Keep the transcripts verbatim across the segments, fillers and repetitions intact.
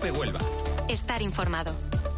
COPE Huelva. Estar informado.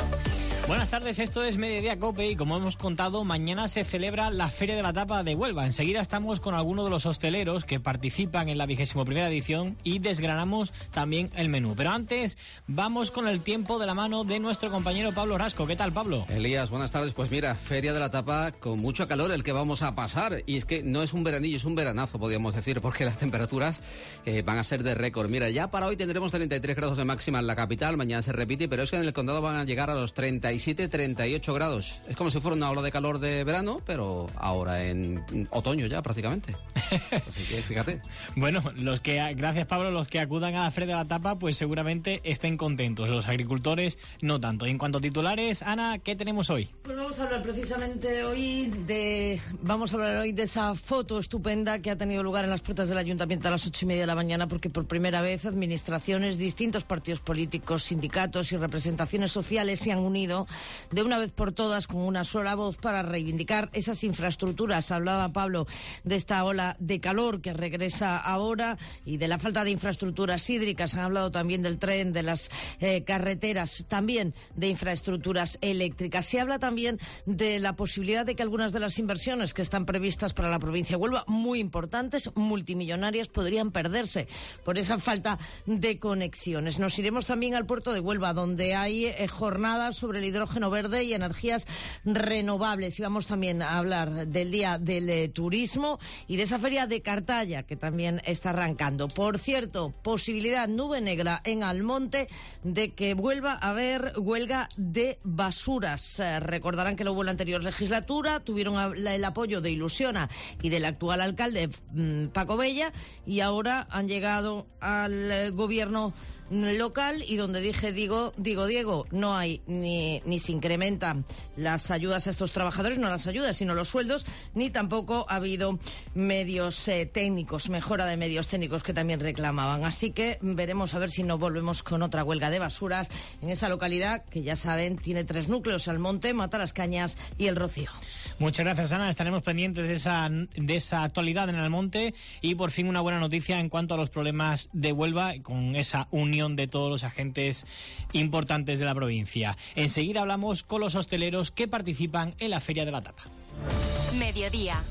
Buenas tardes, esto es Mediodía Cope y como hemos contado, mañana se celebra la Feria de la Tapa de Huelva. Enseguida estamos con algunos de los hosteleros que participan en la vigésimo primera edición y desgranamos también el menú. Pero antes, vamos con el tiempo de la mano de nuestro compañero Pablo Rasco. ¿Qué tal, Pablo? Elías, buenas tardes. Pues mira, Feria de la Tapa con mucho calor el que vamos a pasar. Y es que no es un veranillo, es un veranazo, podríamos decir, porque las temperaturas eh, van a ser de récord. Mira, ya para hoy tendremos treinta y tres grados de máxima en la capital, mañana se repite, pero es que en el condado van a llegar a los treinta y siete, treinta y ocho grados. Es como si fuera una ola de calor de verano, pero ahora en otoño ya prácticamente. Así que fíjate. Bueno, los que, gracias Pablo, los que acudan a la Feria de la Tapa pues seguramente estén contentos. Los agricultores no tanto. Y en cuanto a titulares, Ana, ¿qué tenemos hoy? Pues vamos a hablar precisamente hoy de vamos a hablar hoy de esa foto estupenda que ha tenido lugar en las puertas del Ayuntamiento a las ocho y media de la mañana, porque por primera vez administraciones, distintos partidos políticos, sindicatos y representaciones sociales se han unido de una vez por todas con una sola voz para reivindicar esas infraestructuras. Hablaba Pablo de esta ola de calor que regresa ahora y de la falta de infraestructuras hídricas. Han hablado también del tren, de las eh, carreteras, también de infraestructuras eléctricas. Se habla también de la posibilidad de que algunas de las inversiones que están previstas para la provincia de Huelva, muy importantes, multimillonarias, podrían perderse por esa falta de conexiones. Nos iremos también al puerto de Huelva, donde hay eh, jornadas sobre el hidrógeno verde y energías renovables. Y vamos también a hablar del Día del eh, Turismo y de esa feria de Cartaya que también está arrancando. Por cierto, posibilidad nube negra en Almonte de que vuelva a haber huelga de basuras. Eh, recordarán que lo hubo en la anterior legislatura, tuvieron a, la, el apoyo de Ilusiona y del actual alcalde mmm, Paco Bella, y ahora han llegado al eh, gobierno local y donde dije digo digo Diego no hay ni ni se incrementan las ayudas a estos trabajadores, no las ayudas sino los sueldos, ni tampoco ha habido medios eh, técnicos, mejora de medios técnicos que también reclamaban. Así que veremos a ver si no volvemos con otra huelga de basuras en esa localidad que ya saben tiene tres núcleos: Almonte, Matalascañas y El Rocío. Muchas gracias, Ana. Estaremos pendientes de esa de esa actualidad en Almonte y por fin una buena noticia en cuanto a los problemas de Huelva con esa unión de todos los agentes importantes de la provincia. Enseguida hablamos con los hosteleros que participan en la Feria de la Tapa. Mediodía.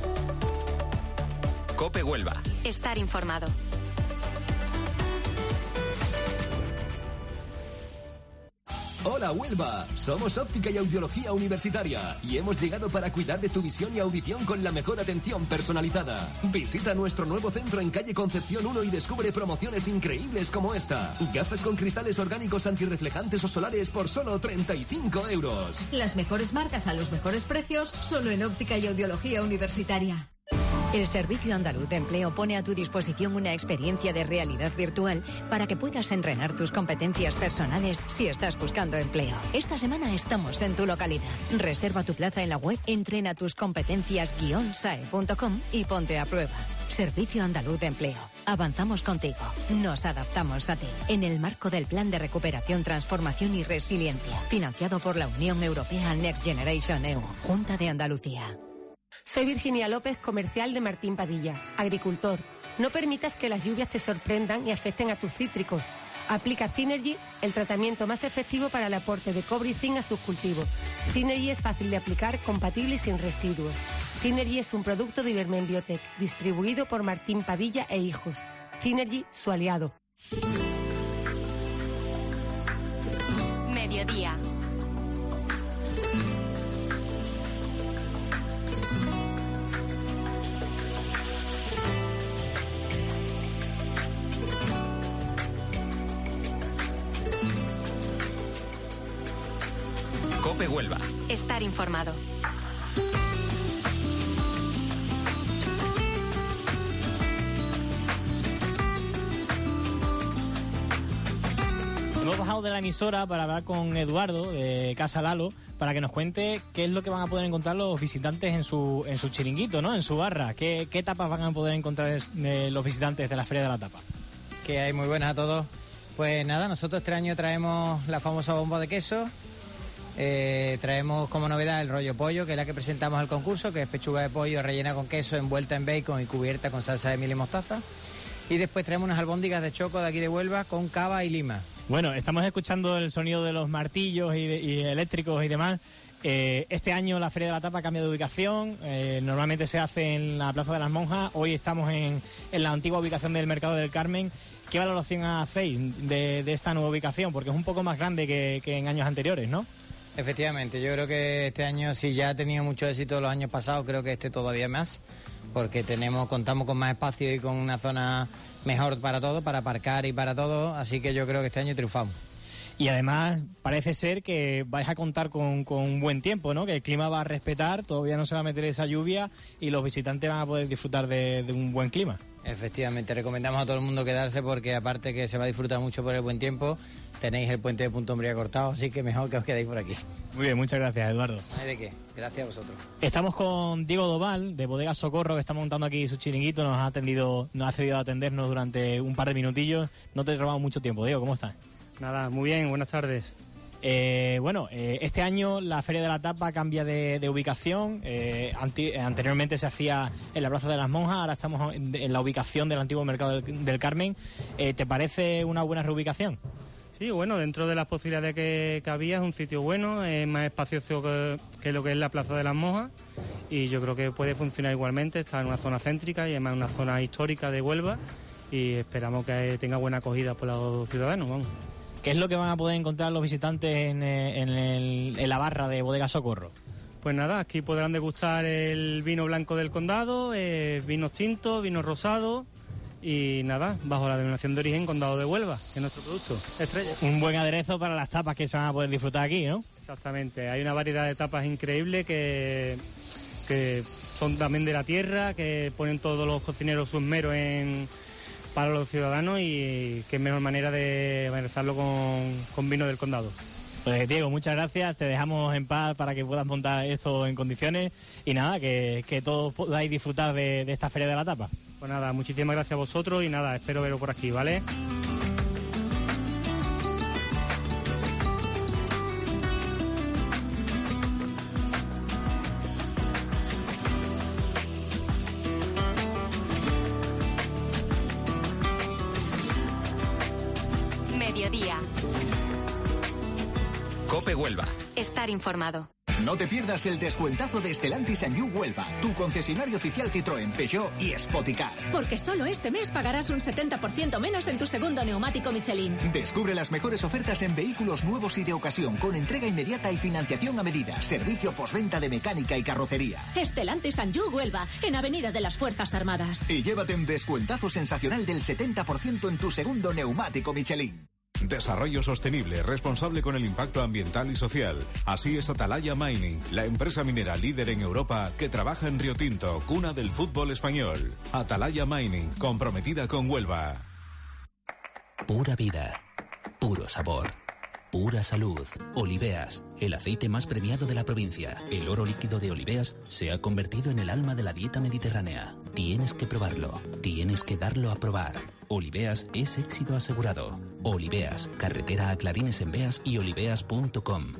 COPE Huelva. Estar informado. Hola Huelva, somos Óptica y Audiología Universitaria y hemos llegado para cuidar de tu visión y audición con la mejor atención personalizada. Visita nuestro nuevo centro en calle Concepción uno y descubre promociones increíbles como esta. Gafas con cristales orgánicos antirreflejantes o solares por solo treinta y cinco euros. Las mejores marcas a los mejores precios solo en Óptica y Audiología Universitaria. El Servicio Andaluz de Empleo pone a tu disposición una experiencia de realidad virtual para que puedas entrenar tus competencias personales si estás buscando empleo. Esta semana estamos en tu localidad. Reserva tu plaza en la web entrena tus competencias guion s a e punto com y ponte a prueba. Servicio Andaluz de Empleo. Avanzamos contigo. Nos adaptamos a ti. En el marco del Plan de Recuperación, Transformación y Resiliencia, financiado por la Unión Europea Next Generation E U. Junta de Andalucía. Soy Virginia López, comercial de Martín Padilla, agricultor. No permitas que las lluvias te sorprendan y afecten a tus cítricos. Aplica Synergy, el tratamiento más efectivo para el aporte de cobre y zinc a sus cultivos. Synergy es fácil de aplicar, compatible y sin residuos. Synergy es un producto de Ibermen Biotech, distribuido por Martín Padilla e Hijos. Synergy, su aliado. Mediodía. COPE Huelva. Estar informado. Hemos bajado de la emisora para hablar con Eduardo de Casa Lalo para que nos cuente qué es lo que van a poder encontrar los visitantes en su en su chiringuito, ¿no? En su barra. ¿Qué, qué tapas van a poder encontrar eh, los visitantes de la Feria de la Tapa? Que hay, muy buenas a todos. Pues nada, nosotros este año traemos la famosa bomba de queso. Eh, traemos como novedad el rollo pollo, que es la que presentamos al concurso, que es pechuga de pollo rellena con queso, envuelta en bacon y cubierta con salsa de miel y mostaza. Y después traemos unas albóndigas de choco de aquí de Huelva con cava y lima. Bueno, estamos escuchando el sonido de los martillos y, de, y eléctricos y demás. Eh, este año la Feria de la Tapa cambia de ubicación. Eh, normalmente se hace en la Plaza de las Monjas. Hoy estamos en, en la antigua ubicación del Mercado del Carmen. ¿Qué valoración hacéis de, de esta nueva ubicación? Porque es un poco más grande que, que en años anteriores, ¿no? Efectivamente, yo creo que este año, si ya ha tenido mucho éxito los años pasados, creo que este todavía más, porque tenemos contamos con más espacio y con una zona mejor para todo, para aparcar y para todo, así que yo creo que este año triunfamos. Y además parece ser que vais a contar con, con un buen tiempo, ¿no? Que el clima va a respetar, todavía no se va a meter esa lluvia y los visitantes van a poder disfrutar de, de un buen clima. Efectivamente, recomendamos a todo el mundo quedarse porque aparte que se va a disfrutar mucho por el buen tiempo, tenéis el puente de Punta Umbría cortado, así que mejor que os quedéis por aquí. Muy bien, muchas gracias, Eduardo. No hay de qué, gracias a vosotros. Estamos con Diego Doval, de Bodega Socorro, que está montando aquí su chiringuito, nos ha atendido, nos ha cedido a atendernos durante un par de minutillos. No te he robado mucho tiempo, Diego, ¿cómo estás? Nada, muy bien, buenas tardes. Eh, bueno, eh, este año la Feria de la Tapa cambia de, de ubicación. Eh, anti, anteriormente se hacía en la Plaza de las Monjas, ahora estamos en, en la ubicación del antiguo Mercado del, del Carmen. Eh, ¿Te parece una buena reubicación? Sí, bueno, dentro de las posibilidades que, que había, es un sitio bueno, es más espacioso que, que lo que es la Plaza de las Monjas y yo creo que puede funcionar igualmente, está en una zona céntrica y además en una zona histórica de Huelva y esperamos que tenga buena acogida por los ciudadanos, vamos. ¿Qué es lo que van a poder encontrar los visitantes en, en, el, en la barra de Bodega Socorro? Pues nada, aquí podrán degustar el vino blanco del condado, eh, vinos tintos, vinos rosados y nada, bajo la denominación de origen Condado de Huelva, que es nuestro producto, estrella. Un buen aderezo para las tapas que se van a poder disfrutar aquí, ¿no? Exactamente, hay una variedad de tapas increíbles que, que son también de la tierra, que ponen todos los cocineros su esmero en... para los ciudadanos y qué mejor manera de realizarlo con, con vino del condado. Pues Diego, muchas gracias, te dejamos en paz para que puedas montar esto en condiciones y nada, que, que todos podáis disfrutar de, de esta Feria de la Tapa. Pues nada, muchísimas gracias a vosotros y nada, espero veros por aquí, ¿vale? Mediodía. COPE Huelva. Estar informado. No te pierdas el descuentazo de Stellantis en You Huelva, tu concesionario oficial Citroën, Peugeot y Spoticar. Porque solo este mes pagarás un setenta por ciento menos en tu segundo neumático Michelin. Descubre las mejores ofertas en vehículos nuevos y de ocasión, con entrega inmediata y financiación a medida, servicio postventa de mecánica y carrocería. Stellantis en You Huelva, en Avenida de las Fuerzas Armadas. Y llévate un descuentazo sensacional del setenta por ciento en tu segundo neumático Michelin. Desarrollo sostenible, responsable con el impacto ambiental y social. Así es Atalaya Mining, la empresa minera líder en Europa que trabaja en Río Tinto, cuna del fútbol español. Atalaya Mining, comprometida con Huelva. Pura vida, puro sabor, pura salud. Oliveas, el aceite más premiado de la provincia. El oro líquido de Oliveas se ha convertido en el alma de la dieta mediterránea. Tienes que probarlo, tienes que darlo a probar. Oliveas es éxito asegurado. Oliveas, carretera a Clarines en Beas y oliveas punto com.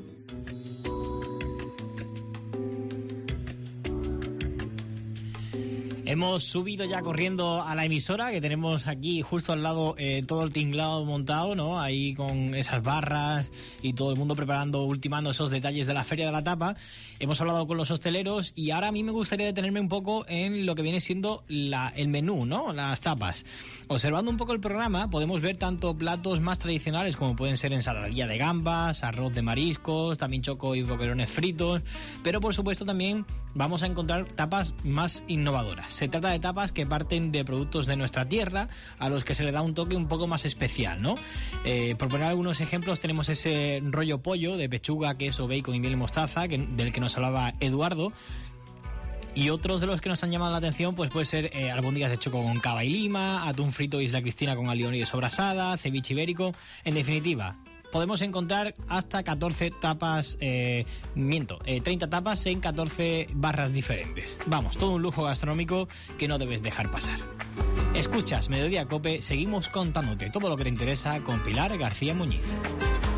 Hemos subido ya corriendo a la emisora, que tenemos aquí justo al lado eh, todo el tinglado montado, ¿no? Ahí con esas barras y todo el mundo preparando, ultimando esos detalles de la Feria de la Tapa. Hemos hablado con los hosteleros y ahora a mí me gustaría detenerme un poco en lo que viene siendo la, el menú, ¿no? Las tapas. Observando un poco el programa, podemos ver tanto platos más tradicionales como pueden ser ensaladilla de gambas, arroz de mariscos, también choco y boquerones fritos, pero por supuesto también vamos a encontrar tapas más innovadoras. Se trata de tapas que parten de productos de nuestra tierra, a los que se le da un toque un poco más especial, ¿no? Eh, por poner algunos ejemplos, tenemos ese rollo pollo de pechuga, queso, bacon y miel y mostaza, que, del que nos hablaba Eduardo. Y otros de los que nos han llamado la atención, pues puede ser eh, albóndigas de choco con cava y lima, atún frito Isla Cristina con alioli y sobrasada, ceviche ibérico. En definitiva, podemos encontrar hasta catorce tapas, eh, miento, eh, treinta tapas en catorce barras diferentes. Vamos, todo un lujo gastronómico que no debes dejar pasar. Escuchas Mediodía Cope, seguimos contándote todo lo que te interesa con Pilar García Muñiz.